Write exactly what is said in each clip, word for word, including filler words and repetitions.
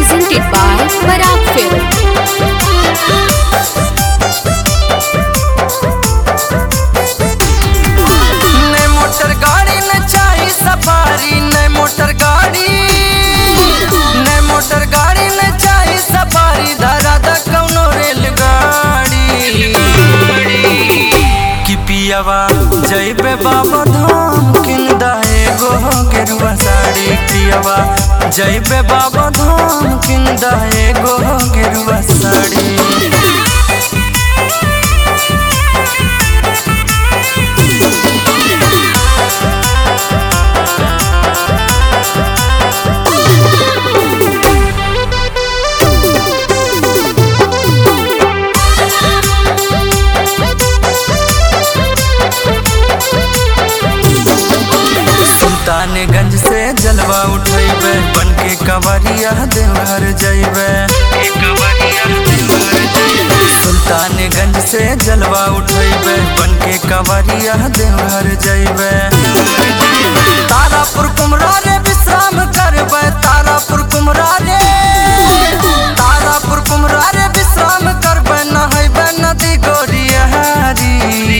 presented by Parag Film. नए motor गाड़ी न चाही सफारी, नए मोटर गाड़ी नए मोटर गाड़ी न चाही सफारी, धरा द कौनो रेलगाड़ी कि पियावा जइबे बाबा धाम किन दाए गो गेरुआ साड़ी, पियावा जइबे बाबा धाम किन दाए गो गेरुआ साड़ी। सुल्तानगंज से जलवा उठैबे, बनके कवरिया देवघर जइबे। सुल्तानगंज से जलवा उठैबे, बनके कवरिया देवघर जइबे। तारापुर कुमरा रे विश्राम करबे, तारापुर कुमरा रे तारापुर कुमरा रे विश्राम करबे, नहैबे नदी गोरियारी।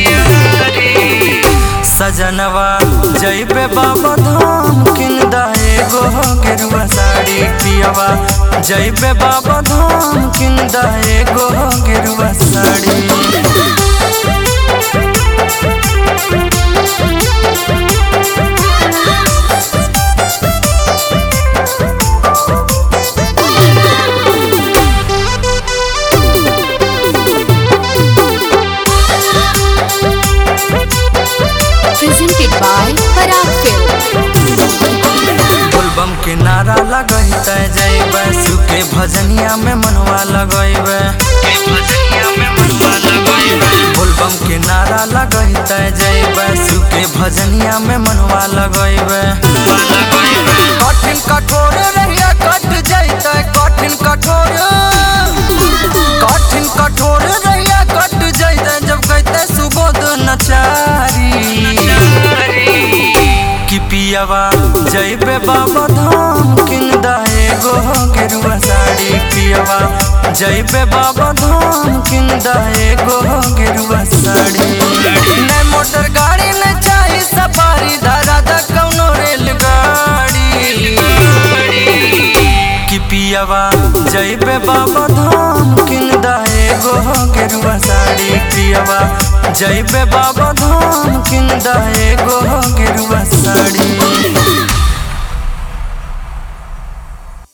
सजनवा जइबे बाबा धाम किन दाए गो गेरुआ साड़ी, पियावा जइबे बाबा धाम किन दाए गो गेरुआ sari. Presented by Parag Film. बोलबम के नारा लगैते जइबे, सुके भजनिया में मनवा लगैबे। बोलबम के नारा लगैते जइबे, सुके भजनिया में मनवा लगैबे। कठिन कठोर रहिया कट जइते, कठिन कठोर कठिन कठोर रहिया कट जइते, जब कहते सुबोध नचारी कि पियावा जइबे बाबा धाम किन दाए गो गेरुआ साड़ी, पियावा जइबे बाबा धाम किन दाए गो गेरुआ साड़ी। नए मोटर गाड़ी न चाही सफारी, धरा द कौनो रेलगाड़ी कि पियावा जइबे बाबा धाम किन दाए गो गेरुआ साड़ी, पियावा जइबे बाबा धाम किन दाए गो गेरुआ साड़ी।